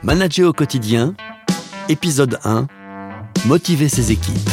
Manager au quotidien, épisode 1, motiver ses équipes.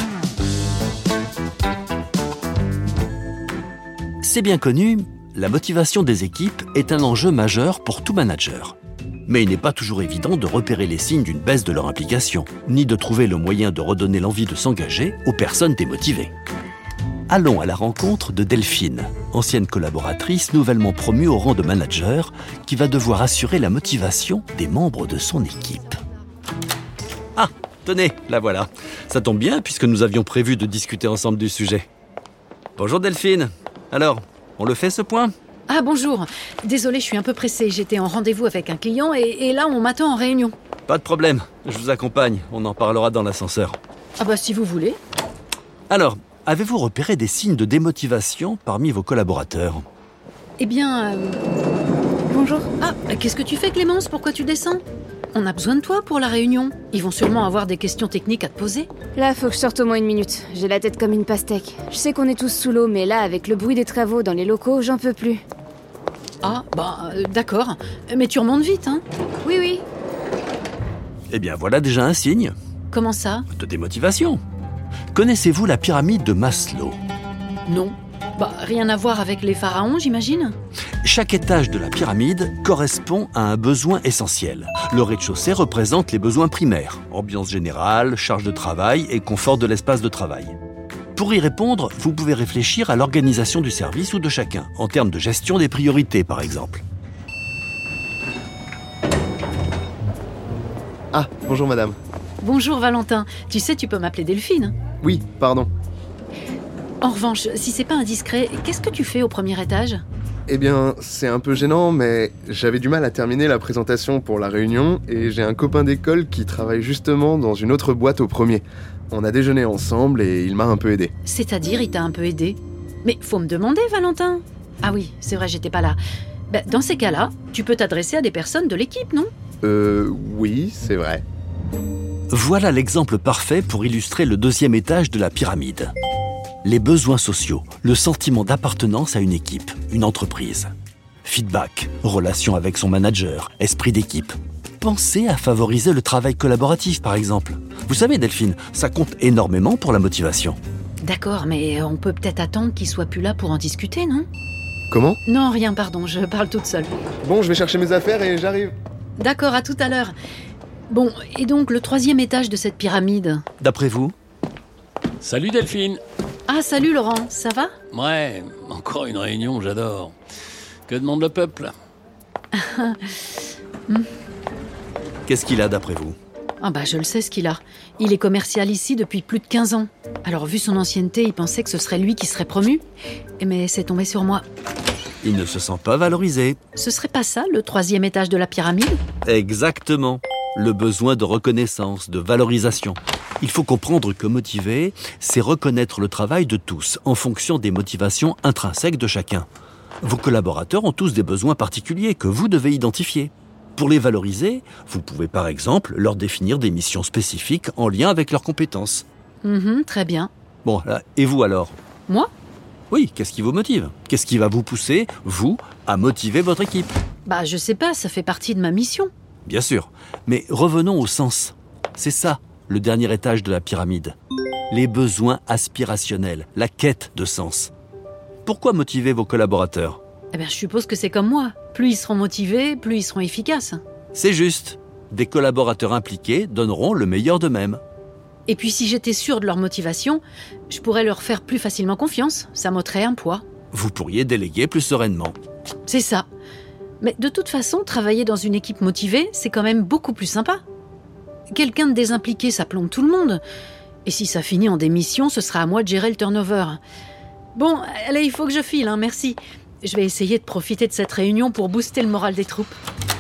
C'est bien connu, la motivation des équipes est un enjeu majeur pour tout manager. Mais il n'est pas toujours évident de repérer les signes d'une baisse de leur implication, ni de trouver le moyen de redonner l'envie de s'engager aux personnes démotivées. Allons à la rencontre de Delphine, ancienne collaboratrice nouvellement promue au rang de manager, qui va devoir assurer la motivation des membres de son équipe. Ah, tenez, la voilà. Ça tombe bien puisque nous avions prévu de discuter ensemble du sujet. Bonjour Delphine. Alors, on le fait ce point ? Ah bonjour, désolée, je suis un peu pressée, j'étais en rendez-vous avec un client et là on m'attend en réunion. Pas de problème, je vous accompagne, on en parlera dans l'ascenseur. Ah bah si vous voulez. Alors, avez-vous repéré des signes de démotivation parmi vos collaborateurs ? Eh bien... Bonjour. Ah, qu'est-ce que tu fais Clémence ? Pourquoi tu descends ? On a besoin de toi pour la réunion. Ils vont sûrement avoir des questions techniques à te poser. Là, faut que je sorte au moins 1 minute. J'ai la tête comme une pastèque. Je sais qu'on est tous sous l'eau, mais là, avec le bruit des travaux dans les locaux, j'en peux plus. Ah, d'accord. Mais tu remontes vite, hein ? Oui. Eh bien, voilà déjà un signe Comment ça ? de démotivation. Connaissez-vous la pyramide de Maslow ? Non. Rien à voir avec les pharaons, j'imagine ? Chaque étage de la pyramide correspond à un besoin essentiel. Le rez-de-chaussée représente les besoins primaires, ambiance générale, charge de travail et confort de l'espace de travail. Pour y répondre, vous pouvez réfléchir à l'organisation du service ou de chacun, en termes de gestion des priorités par exemple. Ah, bonjour madame. Bonjour Valentin. Tu sais, tu peux m'appeler Delphine. Oui, pardon. En revanche, si c'est pas indiscret, qu'est-ce que tu fais au premier étage ? Eh bien, c'est un peu gênant, mais j'avais du mal à terminer la présentation pour la réunion et j'ai un copain d'école qui travaille justement dans une autre boîte au premier. On a déjeuné ensemble et il m'a un peu aidé. C'est-à-dire, il t'a un peu aidé ? Mais faut me demander, Valentin. Ah oui, c'est vrai, j'étais pas là. Dans ces cas-là, tu peux t'adresser à des personnes de l'équipe, non ? Oui, c'est vrai. Voilà l'exemple parfait pour illustrer le deuxième étage de la pyramide. Les besoins sociaux, le sentiment d'appartenance à une équipe, une entreprise. Feedback, relation avec son manager, esprit d'équipe. Pensez à favoriser le travail collaboratif, par exemple. Vous savez, Delphine, ça compte énormément pour la motivation. D'accord, mais on peut peut-être attendre qu'il soit plus là pour en discuter, non ? Comment ? Non, rien, pardon, je parle toute seule. Bon, je vais chercher mes affaires et j'arrive. D'accord, à tout à l'heure. Bon, et donc le 3e étage de cette pyramide ? D'après vous ? Salut Delphine. Ah, salut Laurent, ça va ? Ouais, encore une réunion, j'adore. Que demande le peuple ? Qu'est-ce qu'il a d'après vous ? Ah je le sais ce qu'il a. Il est commercial ici depuis plus de 15 ans. Alors vu son ancienneté, il pensait que ce serait lui qui serait promu. Mais c'est tombé sur moi. Il ne se sent pas valorisé. Ce serait pas ça, le 3e étage de la pyramide ? Exactement. Le besoin de reconnaissance, de valorisation. Il faut comprendre que motiver, c'est reconnaître le travail de tous en fonction des motivations intrinsèques de chacun. Vos collaborateurs ont tous des besoins particuliers que vous devez identifier. Pour les valoriser, vous pouvez par exemple leur définir des missions spécifiques en lien avec leurs compétences. Très bien. Bon, là, et vous alors ? Moi ? Oui, qu'est-ce qui vous motive ? Qu'est-ce qui va vous pousser, vous, à motiver votre équipe ? Je sais pas, ça fait partie de ma mission. Bien sûr, mais revenons au sens. C'est ça, le dernier étage de la pyramide. Les besoins aspirationnels, la quête de sens. Pourquoi motiver vos collaborateurs ? Je suppose que c'est comme moi. Plus ils seront motivés, plus ils seront efficaces. C'est juste. Des collaborateurs impliqués donneront le meilleur d'eux-mêmes. Et puis si j'étais sûre de leur motivation, je pourrais leur faire plus facilement confiance. Ça m'ôterait un poids. Vous pourriez déléguer plus sereinement. C'est ça. Mais de toute façon, travailler dans une équipe motivée, c'est quand même beaucoup plus sympa. Quelqu'un de désimpliqué, ça plombe tout le monde. Et si ça finit en démission, ce sera à moi de gérer le turnover. Bon, allez, il faut que je file, merci. Je vais essayer de profiter de cette réunion pour booster le moral des troupes.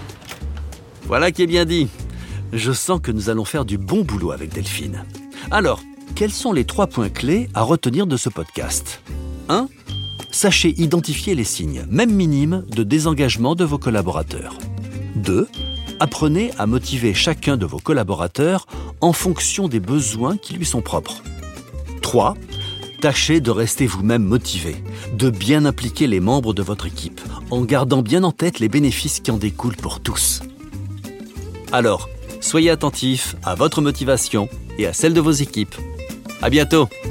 Voilà qui est bien dit. Je sens que nous allons faire du bon boulot avec Delphine. Alors, quels sont les 3 points clés à retenir de ce podcast ? 1. Sachez identifier les signes, même minimes, de désengagement de vos collaborateurs. 2. Apprenez à motiver chacun de vos collaborateurs en fonction des besoins qui lui sont propres. 3. Tâchez de rester vous-même motivé, de bien impliquer les membres de votre équipe, en gardant bien en tête les bénéfices qui en découlent pour tous. Alors, soyez attentifs à votre motivation et à celle de vos équipes. À bientôt!